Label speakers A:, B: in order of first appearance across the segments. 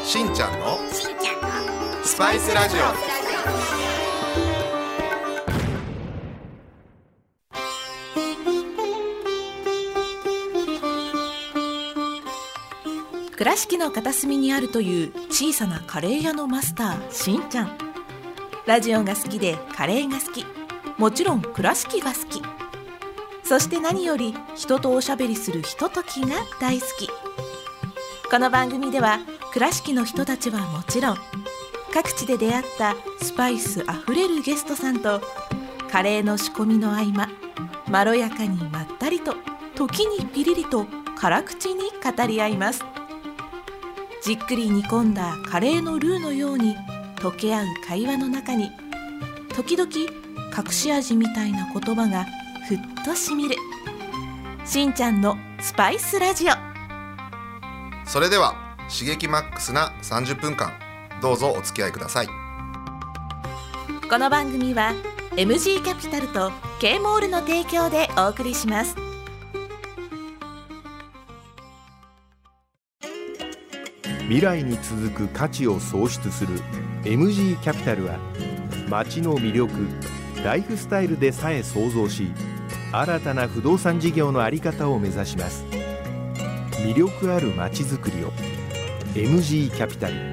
A: しんちゃんのスパイスラジオ。
B: 倉敷の片隅にあるという小さなカレー屋のマスターしんちゃん。ラジオが好きでカレーが好き、もちろん倉敷が好き、そして何より人とおしゃべりするひとときが大好き。この番組では倉敷の人たちはもちろん、各地で出会ったスパイスあふれるゲストさんとカレーの仕込みの合間、まろやかにまったりと、時にピリリと辛口に語り合います。じっくり煮込んだカレーのルーのように溶け合う会話の中に、時々隠し味みたいな言葉がふっとしみるしんちゃんのスパイスラジオ。
A: それでは刺激マックスな30分間、どうぞお付き合いください。
B: この番組は MG キャピタルと K モールの提供でお送りします。
C: 未来に続く価値を創出する MG キャピタルは、街の魅力、ライフスタイルでさえ創造し、新たな不動産事業の在り方を目指します。魅力ある街づくりを MG キャピタル。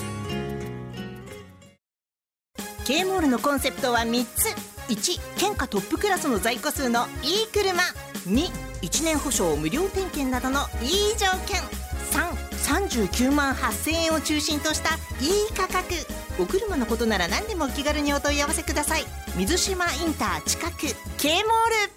D: K モールのコンセプトは3つ。1、県下トップクラスの在庫数のいい車。2、1年保証無料点検などのいい条件。3、39万8000円を中心としたいい価格。お車のことなら何でもお気軽にお問い合わせください。水島インター近く K モール。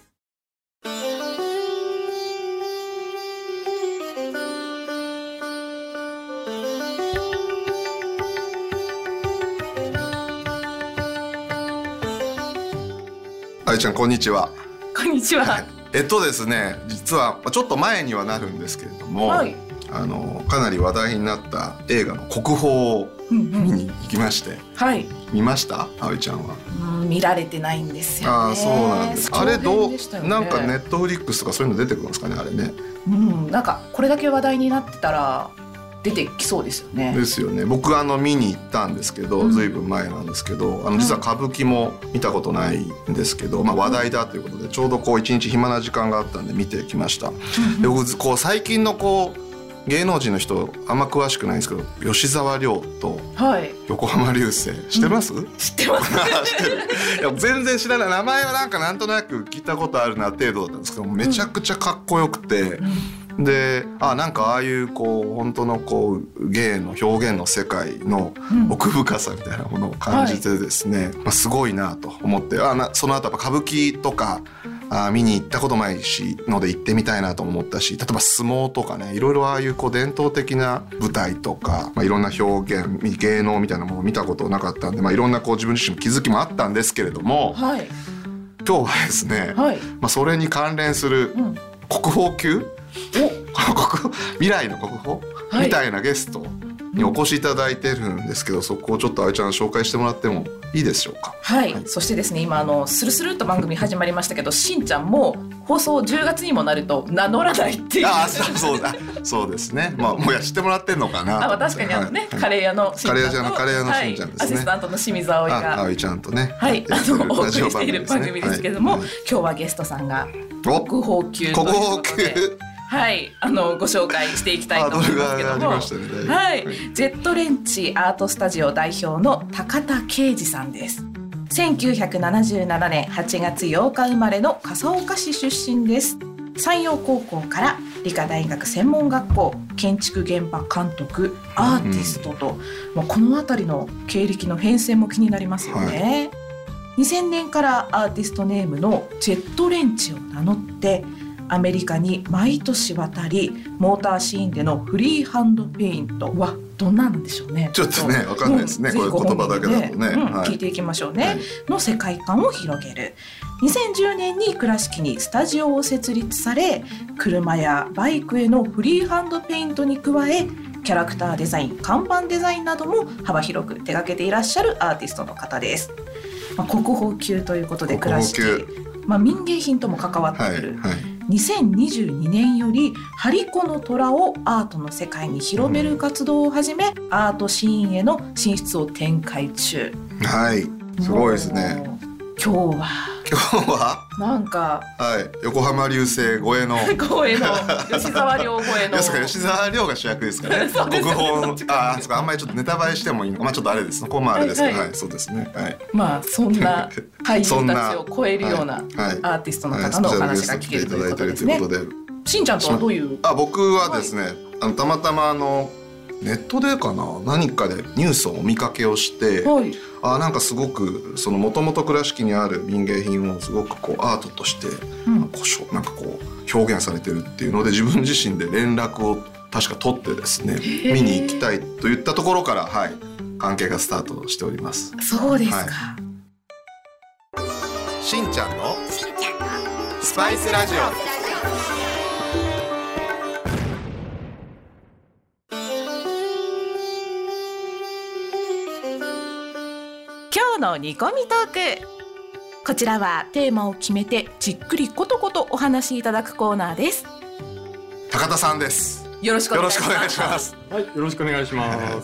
A: あいちゃん、こんにちは。
B: こんにちは。
A: ですね、実はちょっと前にはなるんですけれども、
B: はい、
A: かなり話題になった映画の国宝を見に行きまして、
B: はい、
A: 見ました？あいちゃんは。
B: 見られてないんですよね。
A: ああ、そうなんです。あれどう、
B: ね、
A: なんかネットフリックスとかそういうの出てくるんですかね、あれね。
E: なんかこれだけ話題になってたら出てきそうですよね。
A: ですよね。僕見に行ったんですけど、ずいぶん前なんですけど、実は歌舞伎も見たことないんですけど、話題だということで、ちょうど一日暇な時間があったんで見てきました。で、僕最近の芸能人の人あんま詳しくないんですけど、吉沢亮と横浜流星、知ってます？
E: 知ってます。
A: 知ってる。いや、全然知らない。名前はなんとなく聞いたことあるな程度だったんですけど、めちゃくちゃかっこよくて、で、なんかああいう本当の芸の表現の世界の奥深さみたいなものを感じてですね、すごいなと思って、その後やっぱ歌舞伎とか見に行ったことないので行ってみたいなと思ったし、例えば相撲とかね、いろいろああいう伝統的な舞台とか、いろんな表現、芸能みたいなものを見たことなかったんで、いろんな自分自身も気づきもあったんですけれども、今日はですね、それに関連する国宝級、未来の国宝、みたいなゲストにお越しいただいてるんですけど、そこをちょっとあいちゃん紹介してもらってもいいでしょうか？
E: はい、そしてですね、今スルスルっと番組始まりましたけど、しんちゃんも放送10月にもなると名乗らないっていう。
A: そうですね。もう知ってもらってんのかな。
E: 確かにカレー屋のしんちゃんと、
A: カレー屋のしんちゃんですね。
E: アシスタントの清水葵が
A: 葵ちゃんとね、
E: お送りしている番組ですけれども、今日はゲストさんが国宝級ということで、ご紹介していきたいと思いますけども、ジェットレンチアートスタジオ代表の高田啓二さんです。1977年8月8日生まれの笠岡市出身です。山陽高校から理科大学専門学校、建築現場監督、アーティストと、もうこの辺りの経歴の変遷も気になりますよね。2000年からアーティストネームのジェットレンチを名乗ってアメリカに毎年渡り、モーターシーンでのフリーハンドペイントはどんなんでしょうね。
A: ちょっとね、分かんないですね、こういう言葉だけだとね、
E: 聞いていきましょうね、の世界観を広げる。2010年に倉敷にスタジオを設立され、車やバイクへのフリーハンドペイントに加え、キャラクターデザイン、看板デザインなども幅広く手掛けていらっしゃるアーティストの方です。国宝級ということで、倉敷、民芸品とも関わってくる、 2022年より張り子の虎をアートの世界に広める活動を始め、アートシーンへの進出を展開中。
A: はい、すごいですね。
E: 今日はなんか、
A: はい、横浜流星超えの
E: 吉沢亮超えの
A: 吉沢亮が主役ですかね。国宝あんまりちょっとネタバレしてもいいのか、ちょっとあれです、ここもあれですけど、はい、そうですね。はい、
E: そんな俳優たちを超えるようなアーティストの方のお話が聞けるということですね。しんちゃんとはどういう？
A: 僕はですね、たまたまネットでかな、何かでニュースをお見かけをして、なんかすごくそのもともと倉敷にある民芸品をすごくアートとしてなんか表現されてるっていうので、自分自身で連絡を確か取ってですね、見に行きたいといったところから、関係がスタートしております。
E: そうですか。
A: しんちゃんのスパイスラジオ。
B: 今日の煮込みトーク。こちらはテーマを決めてじっくりことことお話しいただくコーナーです。
A: 高田さんです。
E: よろしくお願いします。
F: はい、よろしくお願いします。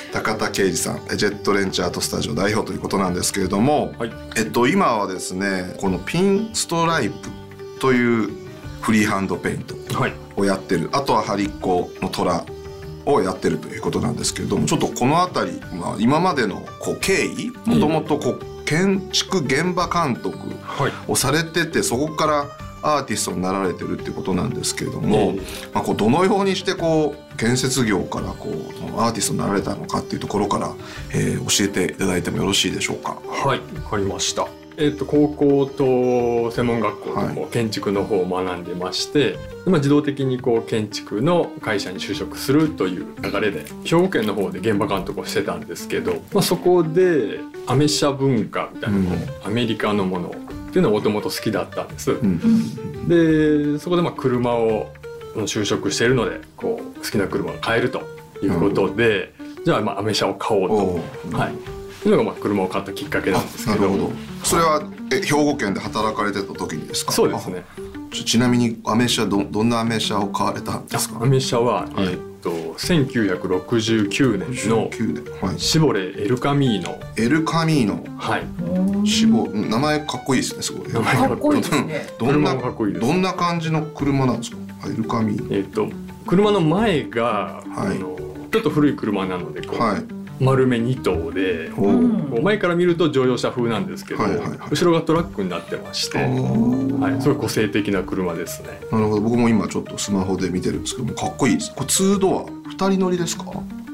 A: 高田圭司さん、ジェットレンチアートスタジオ代表ということなんですけれども、今はですね、このピンストライプというフリーハンドペイントをやってる、あとは張り子の虎をやってるということなんですけれども、ちょっとこのあたり、今までの経緯、もともと建築現場監督をされてて、そこからアーティストになられてるっていうことなんですけれども、どのようにして建設業からアーティストになられたのかっていうところから、教えていただいてもよろしいでしょうか。
F: はい、わかりました。高校と専門学校で建築の方を学んでまして、自動的に建築の会社に就職するという流れで兵庫県の方で現場監督をしてたんですけど、そこでアメ車文化みたいなアメリカのものっていうのはもともと好きだったんです。でそこで車を就職しているので好きな車を買えるということで、じゃあアメ車を買おうと。というのが車を買ったきっかけなんですけど。
A: なるほど。それは兵庫県で働かれてた時にですか？
F: そうですね。
A: ちなみにアメ車どんなアメ車を買われたんですか？
F: アメ車は、1969年のシボレエルカミーノ。
A: エルカミーノ。
F: はい。
A: 名前かっこいいですね、すごい。
F: 名前かっこいいですね。
A: どんな感じの車なんですか？エルカミーノ。
F: 車の前が、ちょっと古い車なので丸め2灯で、前から見ると乗用車風なんですけど、後ろがトラックになってまして、すごい個性的な車ですね。
A: なるほど。僕も今ちょっとスマホで見てるんですけども、かっこいいです。これ2ドア2人乗りですか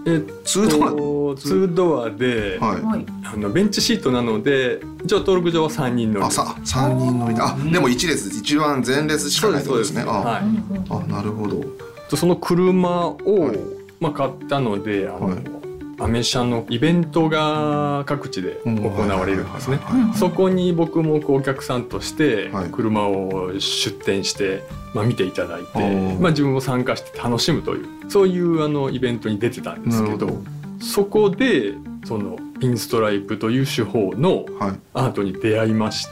F: ？2ドアで、ベンチシートなので一応登録上は3人乗り。
A: 3人乗りだ。でも1列一番前列しかないってことですね。なるほど。
F: その車を、買ったのでアメ車のイベントが各地で行われるんですね。そこに僕もお客さんとして車を出店して見ていただいて、自分も参加して楽しむという、そういうイベントに出てたんですけど、そこでそのピンストライプという手法のアートに出会いまして、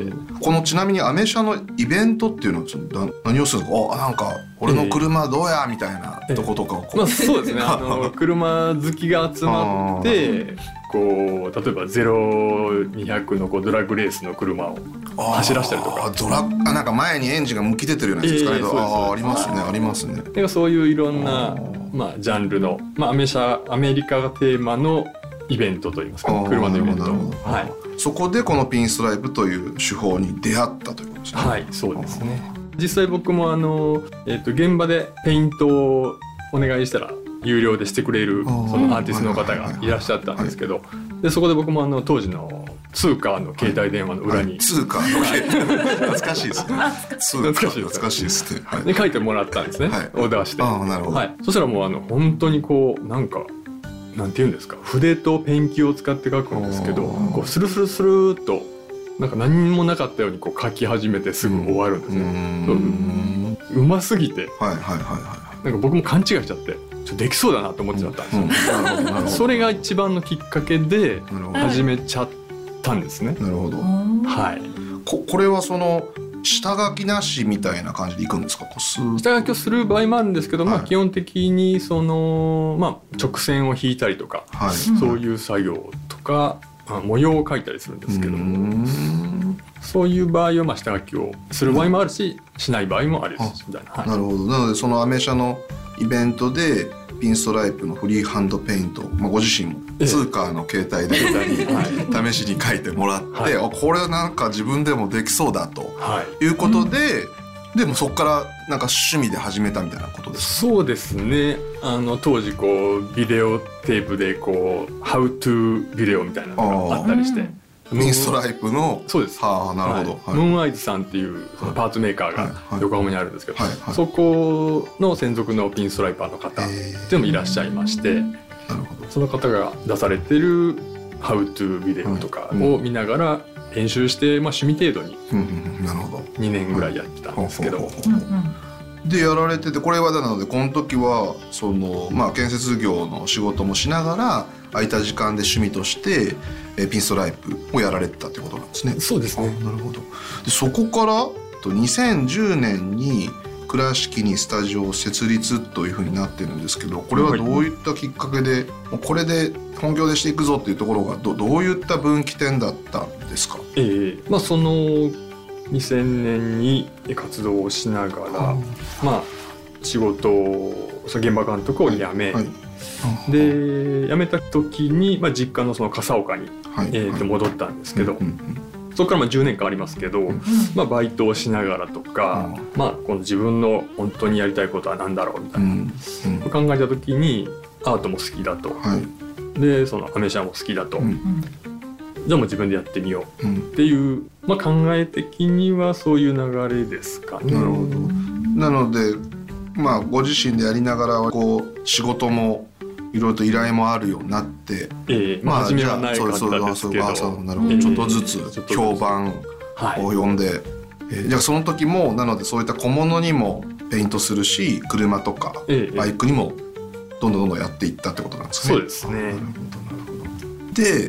A: このちなみにアメ車のイベントっていうのは何をするんですか？なんか俺の車どうやみたいなとことかを
F: そうですね。車好きが集まって例えば0200のドラッグレースの車を走らせたりとか、
A: なんか前にエンジンがむき出てるようなやつですかね。ありますね、ありますね。
F: そういういろんなジャンルのアメリカがテーマのイベントといいますか、車のイベント。
A: そこでこのピンストライプという手法に出会ったということですね。
F: はい、そうですね。実際僕も現場でペイントをお願いしたら有料でしてくれるそのアーティストの方がいらっしゃったんですけど、でそこで僕も当時の通貨の携帯電話の裏に、
A: 通貨の懐かしいですね。懐かしいですね。
F: で書いてもらったんですね、オーダーして。
A: なるほど。
F: そしたらもう本当になんかなんていうんですか、筆とペンキを使って書くんですけど、スルスルスルっとなんか何もなかったように書き始めてすぐ終わるんですね。うますぎて、なんか僕も勘違いしちゃってできそうだなと思っちゃったんですよ。それが一番のきっかけで始めちゃったんですね。
A: なるほど。
F: はい。
A: これはその下書きなしみたいな感じでいくんですか？
F: 下書きをする場合もあるんですけど、基本的にその、直線を引いたりとか、そういう作業とか、模様を描いたりするんですけども、そういう場合は下書きをする場合もあるし、しない場合もあるしみたいな。
A: なるほど。なのでそのアメ車のイベントでピンストライプのフリーハンドペイント、ご自身も通貨の携帯で試しに書いてもらって、これなんか自分でもできそうだということで、でもそこからなんか趣味で始めたみたいなことですか？
F: そうですね。当時ビデオテープでHow to ビデオみたいなのがあったりして、
A: ピンストライプの。そうです。なるほど。
F: ムーンアイズさんっていうパーツメーカーが横浜にあるんですけど、そこの専属のピンストライパーの方でもいらっしゃいまして、その方が出されてる How to ビデオとかを見ながら練習して、趣味程度に2年ぐらいやってたんですけど、
A: でやられてて、これはなのでこの時はその、建設業の仕事もしながら空いた時間で趣味としてピンストライプをやられてたってことなんですね。
F: そうですね。
A: なるほど。でそこから2010年に倉敷にスタジオを設立というふうになってるんですけど、これはどういったきっかけで、これで本業でしていくぞっていうところがどういった分岐点だったんですか？
F: その2000年に活動をしながら、仕事を現場監督を辞め、で辞めた時に、実家のその笠岡に、戻ったんですけど、そこから10年間ありますけど、バイトをしながらとか、この自分の本当にやりたいことは何だろうみたいな、考えた時にアートも好きだと、でそのアメ車も好きだと、じゃあもう自分でやってみようっていう、考え的にはそういう流れですかね。
A: なるほど。なのでご自身でやりながら仕事もいろいろと依頼もあるようになって、
F: 初めはない感じなんですけど、
A: なるほど、ちょっとずつ評判を呼んで、じゃあその時もなのでそういった小物にもペイントするし、車とかバイクにもどんどんやっていったってことなんですかね。
F: そうですね。
A: なるほどなるほど。で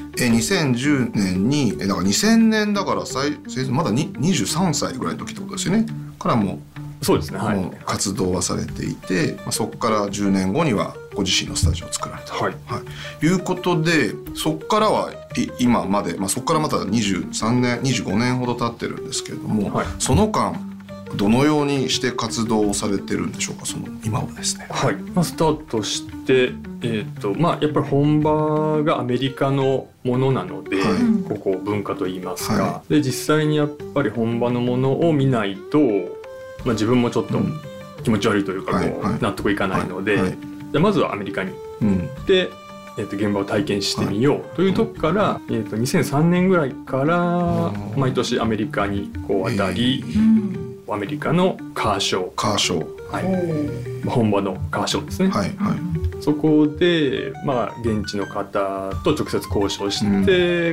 A: 2010年にだから2000年だからまだ23歳ぐらいの時ってことですよね。からも
F: そうですね、
A: もう活動はされていて、そこから10年後にはご自身のスタジオを作られた、いうことで、そこからは今まで、そこからまた23年25年ほど経ってるんですけれども、その間どのようにして活動をされてるんでしょうか？その今はですね。
F: スタートして、やっぱり本場がアメリカのものなので、ここ文化といいますか、で実際にやっぱり本場のものを見ないと、自分もちょっと気持ち悪いというか納得いかないので、じゃあまずはアメリカに行って、現場を体験してみようというとこから、2003年ぐらいから毎年アメリカに渡り、アメリカのカーショー、本場のカーショーですね、そこで、現地の方と直接交渉して、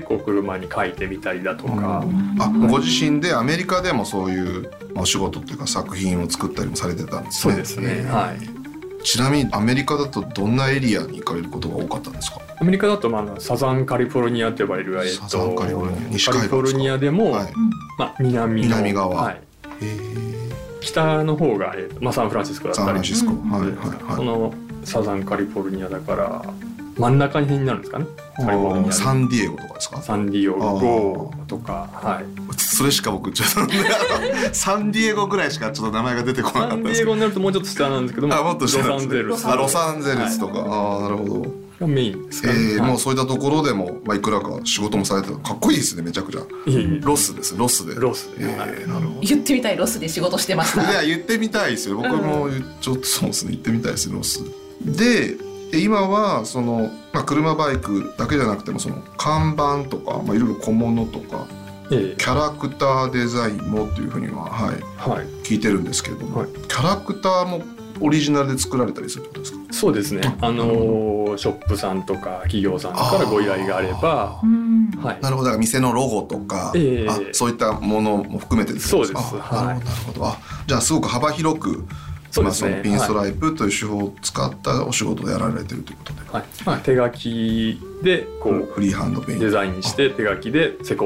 F: 車に書いてみたりだとか、
A: ご自身でアメリカでもそういうお仕事というか作品を作ったりもされてたんですね。
F: そうですね、
A: ちなみにアメリカだとどんなエリアに行かれることが多かったんですか？
F: アメリカだとサザンカリフォルニアと呼ばれる、カリフォルニアでも、南側、北の方が、サンフランシスコだったり、そのサザンカリフォルニアだから真ん中になるんですかね。カリフォルニア
A: サンディエゴとかですか？
F: サンディエゴとか、
A: それしか僕ちょっとサンディエゴぐらいしかちょっと名前が出てこなかったんですけど、
F: サンディエゴになるともうちょっと下なんですけども、
A: もっと下なんですね。
F: ロサンゼルス
A: とか、なるほど。
F: がメインですかね。
A: もうそういったところでも、いくらか仕事もされてた。かっこいいですね、めちゃくちゃ。ロスです、ロスで。
F: なるほど。
E: 言ってみたい、ロスで仕事してました。
A: いや、言ってみたいですよ。僕もちょっとそうですね、言ってみたいです、ロスで。今はその、車バイクだけじゃなくてもその看板とか、いろいろ小物とか、キャラクターデザインもというふうには、聞いてるんですけれども、キャラクターもオリジナルで作られたりするってことですか？
F: そうですね。ショップさんとか企業さんからご依頼があれば、
A: なるほど。だから店のロゴとか、そういったものも含めてです
F: ね。そうです。
A: なるほど。じゃあすごく幅広く。そのピンストライプという手法を使ったお仕事でやられているということで、
F: 手書きで
A: フリーハンドペイント
F: デザインして手書きで施工する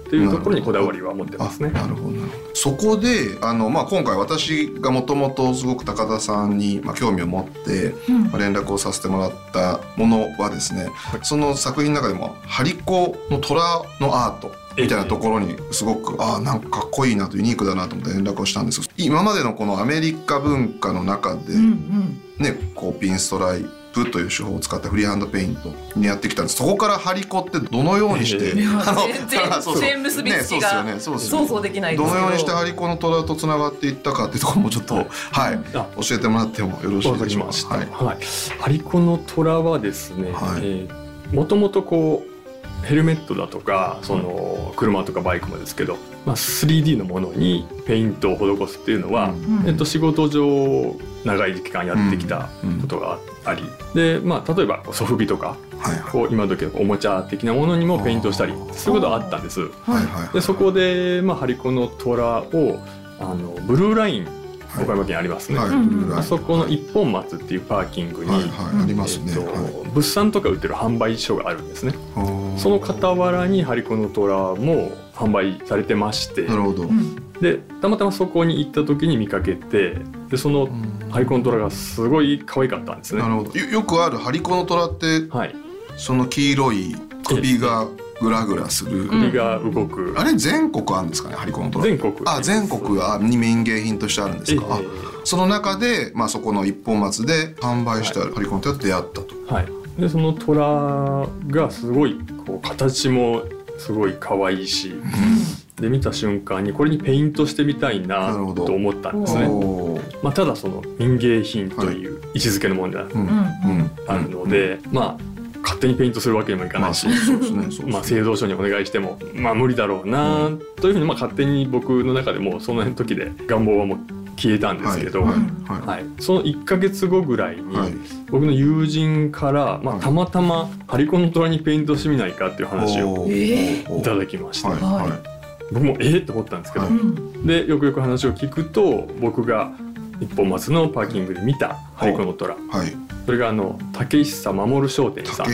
F: っていうところにこだわりは持ってますね。
A: なるほど。そこで今回私がもともとすごく高田さんに興味を持って連絡をさせてもらったものはですね、その作品の中でも張り子の虎のアートみたいなところにすごくなんかかっこいいなとユニークだなと思って連絡をしたんですけど、今までのこのアメリカ文化の中でね、こうピンストライプという手法を使ったフリーハンドペイントにやってきたんです。そこから張り子ってどのようにして
E: 全結びつきが想像できないですけど、
A: どのようにして張り子の虎とつながっていったかっていうところもちょっと教えてもらってもよろしいでしょうか。
F: 張り子の虎はですね、もともとこうヘルメットだとかその車とかバイクもですけど、3D のものにペイントを施すっていうのは、仕事上長い期間やってきたことがあり、で例えばソフビとか、こう今時のおもちゃ的なものにもペイントしたりそういうことがあったんです。でそこで張り子の虎をブルーライン岡山県ありますね、あそこの一本松っていうパーキングに物産とか売ってる販売所があるんですね。その傍らに張り子の虎も販売されてまして、でたまたまそこに行った時に見かけて、でその張り子の虎がすごい可愛かったんですね。
A: よくある張り子の虎って、その黄色い首がグラグラする、
F: 首が動く、
A: あれ全国あるんですかね、張り子の虎。
F: 全国
A: に民芸品としてあるんですか。その中でそこの一本松で販売した張り子の虎と出会ったと。
F: でその虎がすごいこう形もすごい可愛いし、で見た瞬間にこれにペイントしてみたいなと思ったんですね。ただその民芸品という位置づけのものであるので、勝手にペイントするわけにもいかないし、製造所にお願いしても無理だろうなというふうに勝手に僕の中でもその時で願望はもう消えたんですけど、その1ヶ月後ぐらいに僕の友人からたまたま張り子の虎にペイントしてみないかっていう話をいただきました。僕もって思ったんですけど、でよくよく話を聞くと、僕が一本松のパーキングで見た張り子の虎、それが竹久守商店さん、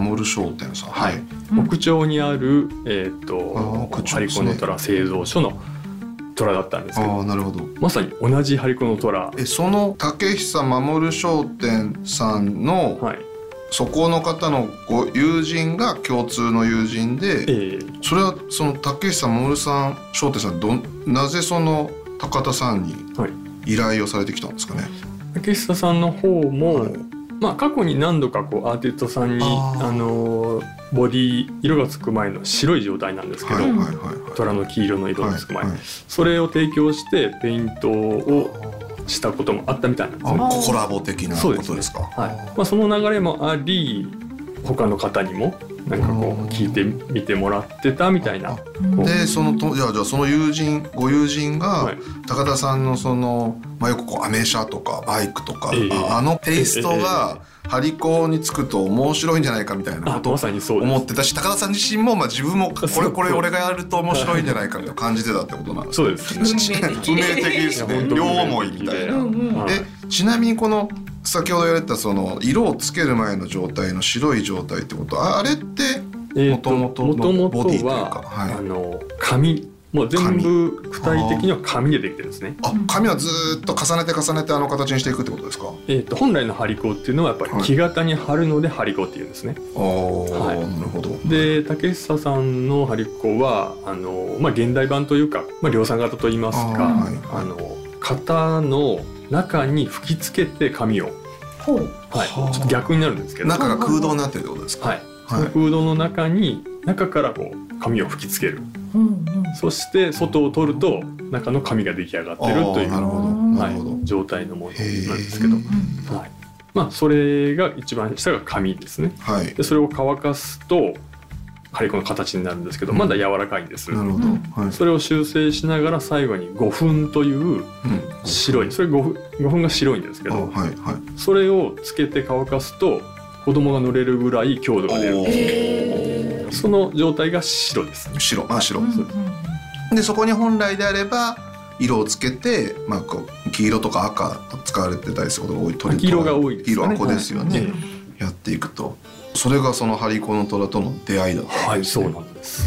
F: 北町にある張り子の虎製造所の虎だったんですけど、まさに同じ張り子の虎。
A: その竹久守商店さんの、そこの方のご友人が共通の友人で、それはその竹久守さん商店さんなぜその高田さんに依頼をされてきたんですかね。
F: 竹久さんの方も、過去に何度かこうアーティストさんにボディ色がつく前の白い状態なんですけど、虎の黄色の色がつく前、それを提供してペイントをしたこともあったみたいなんですね。
A: コラボ的なことですか。
F: その流れもあり、他の方にもなんかこう聞いてみてもらってたみたいな。
A: でじゃあそのご友人が高田さんのそのよくこうアメ車とかバイクとか、テイストが張り子につくと面白いんじゃないかみたいなことを思ってたし、高田さん自身も自分もこれ俺がやると面白いんじゃないかと感じてたってことなんですか。
F: そうですね。
A: 運命的ですね。両思いみたいな。ちなみにこの先ほど言われたその色をつける前の状態の白い状態ってこと、あれってもともとのボディというか、
F: 紙、もう全部具体的には紙でできてるんですね。
A: 紙はずっと重ねて形にしていくってことですか。
F: 本来の張り子っていうのはやっぱり木型に貼るので張り子っていうんですね。なる
A: ほど。
F: で竹久さんの張り子は現代版というか、量産型といいますか、型の中に吹き付けて紙を、ちょっと逆になるんですけど、
A: 中が空洞になってるってことですか。
F: その空洞の中からこう紙を吹き付ける、そして外を取ると中の紙が出来上がってるという状態のものなんですけど、それが一番下が紙ですね。でそれを乾かすと張り子の形になるんですけど、まだ柔らかいんです。それを修正しながら最後に5分という白い、それ5分が白いんですけど、それをつけて乾かすと子供が乗れるぐらい強度が出る。その状態が白です。
A: 白。でそこに本来であれば色をつけて、黄色とか赤使われてたりすることが多い。
F: 黄色が多いですね。
A: 黄色赤ですよね。やっていくと、それがその張り子の虎との出会いだったんですね。
F: そうなんです。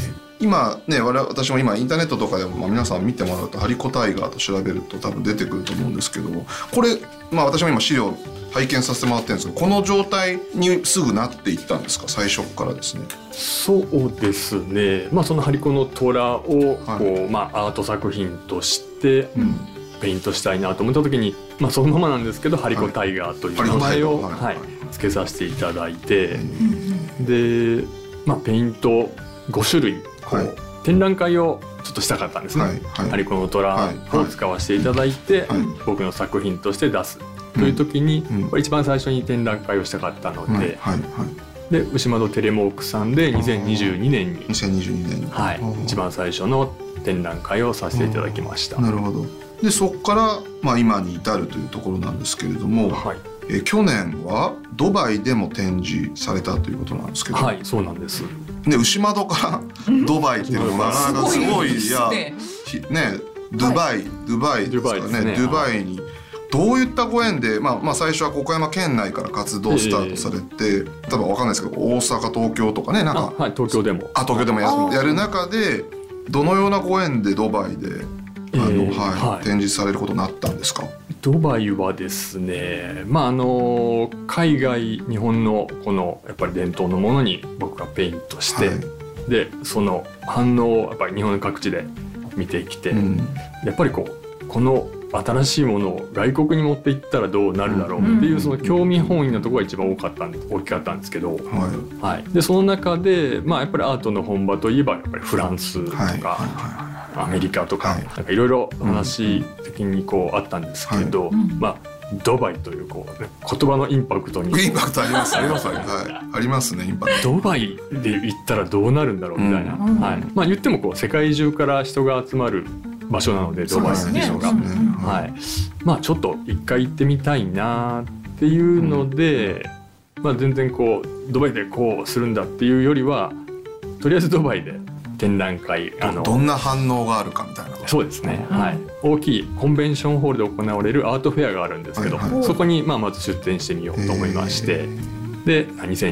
A: 今ね私も今インターネットとかでも皆さん見てもらうとハリコタイガーと調べると多分出てくると思うんですけども、これ私も今資料拝見させてもらってるんですけど、この状態にすぐなっていったんですか、最初からですね。
F: そうですね、そのハリコの虎をこう、アート作品としてペイントしたいなと思った時に、そのままなんですけどハリコタイガーという名前を付けさせていただいて、で、ペイント5種類展覧会をちょっとしたかったんですね。ハリコの虎を使わせていただいて、僕の作品として出すという時に、一番最初に展覧会をしたかったので、で牛窓テレモークさんで2022年に一番最初の展覧会をさせていただきました。
A: なるほど。でそこから、今に至るというところなんですけれども、去年はドバイでも展示されたということなんですけど、
F: はい、そうなんです。
A: で牛窓からドバイっていうのがなかなかすごい、いやね、ドバイですかね。ドバイにどういったご縁で、最初は岡山県内から活動スタートされて、多分わかんないですけど大阪東京とかね、なんか
F: 東京でも
A: やる中でどのようなご縁でドバイで展示されることになったんですか。
F: ドバイはですね、海外日本のこのやっぱり伝統のものに僕がペイントして、でその反応をやっぱり日本各地で見てきて、やっぱりこの新しいものを外国に持っていったらどうなるだろうっていうその興味本位のところが一番大きかったんですけど、でその中でやっぱりアートの本場といえばやっぱりフランスとかアメリカとかなんかいろいろ話的にあったんですけど、ドバイという言葉のインパクトに
A: ありますありますね。インパクト。
F: ドバイで行ったらどうなるんだろうみたいな、言っても世界中から人が集まる場所なのでドバイっていうのが、ちょっと一回行ってみたいなっていうので、全然ドバイでこうするんだっていうよりはとりあえずドバイで展覧会
A: どんな反応があるかみたいな。
F: そうですね、大きいコンベンションホールで行われるアートフェアがあるんですけど、そこにまず出展してみようと思いまして、で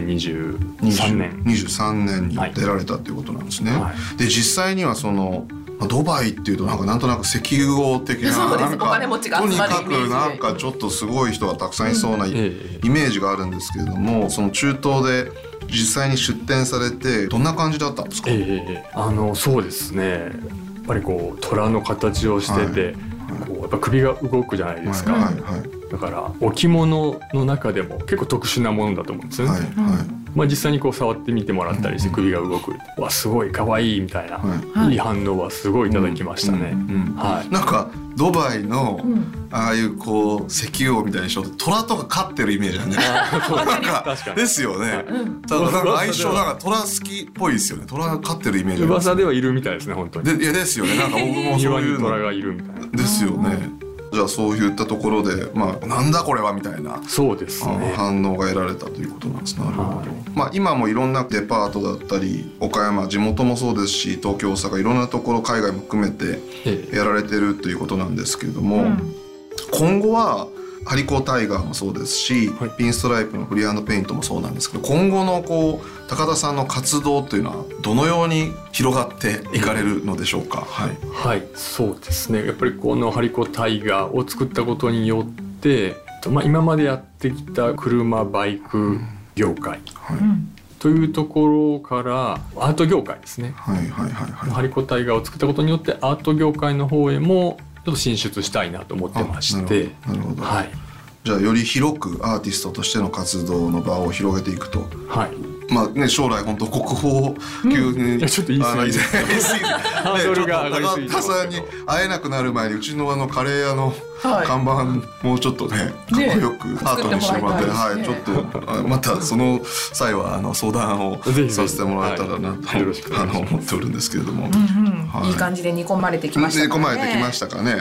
F: 2023
A: 年に出られたということなんですね。で実際にはそのドバイっていうとなんとなく石油王的な、なんかとにかくなんかちょっとすごい人がたくさんいそうなイメージがあるんですけれども、その中東で実際に出展されてどんな感じだったんですか。
F: そうですね、やっぱり虎の形をしてて、やっぱ首が動くじゃないですか。だから置物の中でも結構特殊なものだと思うんですよね。実際に触ってみてもらったりして首が動く、わすごい可愛いみたいな、いい反応はすごいいただきましたね。
A: なんかドバイのああいう石油王みたいにしようと虎とか飼ってるイメージなんで、なんかですよね。だからなんか相性なんか虎好きっぽいですよね。虎飼ってるイメージ。
F: 噂ではいるみたいですね、本当に。
A: ですよね。なんか僕もそういうの
F: 虎がいるみたいな。
A: ですよね。じゃあそういったところでなんだこれはみたいな、
F: そうですね、
A: 反応が得られたということなんです。なるほど。今もいろんなデパートだったり岡山地元もそうですし、東京大阪いろんなところ海外も含めてやられてるということなんですけれども、今後はハリコタイガーもそうですし、ピンストライプのフリー&ペイントもそうなんですけど、今後の高田さんの活動というのはどのように広がっていかれるのでしょうか。
F: そうですね、やっぱりこのハリコタイガーを作ったことによって、今までやってきた車バイク業界というところからアート業界ですね。ハリコタイガーを作ったことによってアート業界の方へもちょっと進出したいなと思ってまして、
A: なるほど。じゃあより広くアーティストとしての活動の場を広げていくと。将来本当国宝級に、
F: ちょっと言い過ぎハードルが上がりすぎて、
A: 高田さんに会えなくなる前にうちのカレー屋の看板もうちょっとねかっこよくアートにしてもらって、ちょっとまたその際は相談をさせてもらえたらなと思っておるんですけれども、
E: いい感じで煮込まれてきましたね。
A: 煮込まれてきましたかね。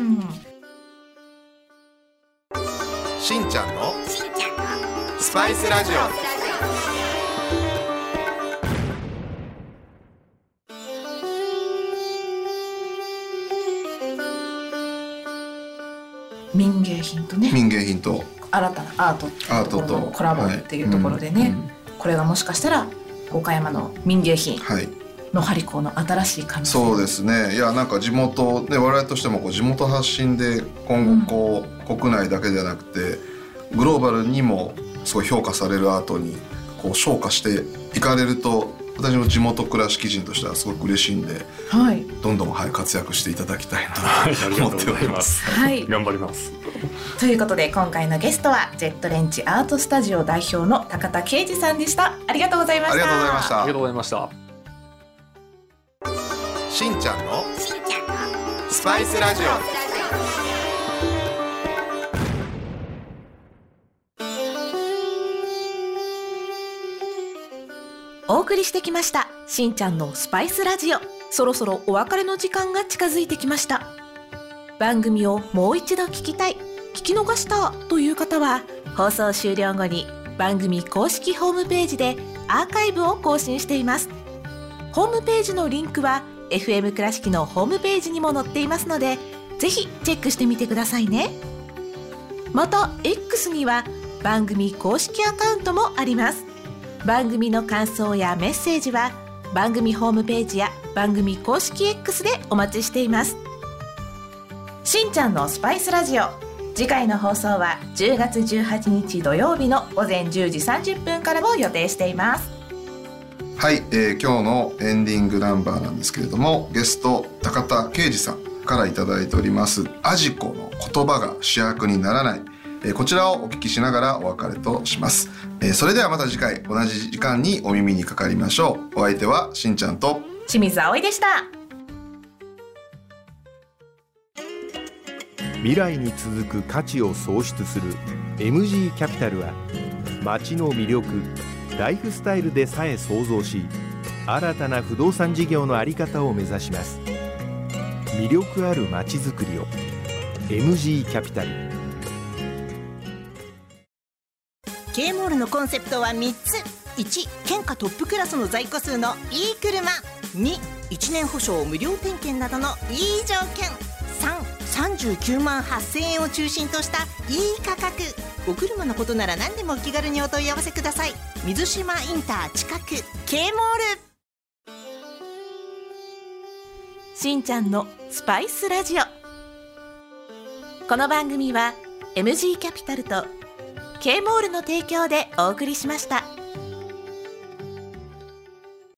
A: しんちゃんのスパイスラジオ。
E: 民芸品とね、新たなアートっていうところのコラボっていうところでね、これがもしかしたら岡山の民芸品野張港の新しい可能性。
A: そうですね。いやなんか地元で、我々としてもこう地元発信で今後こう、国内だけではなくてグローバルにもすごい評価されるアートにこう昇華していかれると、私の地元倉敷人としてはすごく嬉しいんで、
E: はい、
A: どんどん、活躍していただきたいなと思っております。
F: はい、頑張ります。
E: ということで今回のゲストはジェットレンチアートスタジオ代表の高田啓二さんでした。ありがとうございました。
A: ありがとうございました。
F: ありがとうございました。
A: しんちゃんのスパイスラジオ。
B: お送りしてきましたしんちゃんのスパイスラジオ。そろそろお別れの時間が近づいてきました。番組をもう一度聞きたい、聞き逃したという方は、放送終了後に番組公式ホームページでアーカイブを更新しています。ホームページのリンクは FM 倉敷のホームページにも載っていますので、ぜひチェックしてみてくださいね。また X には番組公式アカウントもあります。番組の感想やメッセージは番組ホームページや番組公式 X でお待ちしています。しんちゃんのスパイスラジオ、次回の放送は10月18日土曜日の午前10時30分からを予定しています。
A: はい、今日のエンディングナンバーなんですけれども、ゲスト高田啓二さんからいただいておりますアジコの言葉が主役にならない、こちらをお聞きしながらお別れとします。それではまた次回同じ時間にお耳にかかりましょう。お相手はしんちゃんと
E: 清水葵でした。
C: 未来に続く価値を創出する MG キャピタルは、街の魅力、ライフスタイルでさえ創造し、新たな不動産事業の在り方を目指します。魅力ある街づくりを MG キャピタル。
D: K モールのコンセプトは3つ。1、県下トップクラスの在庫数のいい車。2、1年保証無料点検などのいい条件。3、39万8000円を中心としたいい価格。お車のことなら何でもお気軽にお問い合わせください。水島インター近く K モール。
B: しんちゃんのスパイスラジオ。この番組は MG キャピタルとK モールの提供でお送りしました。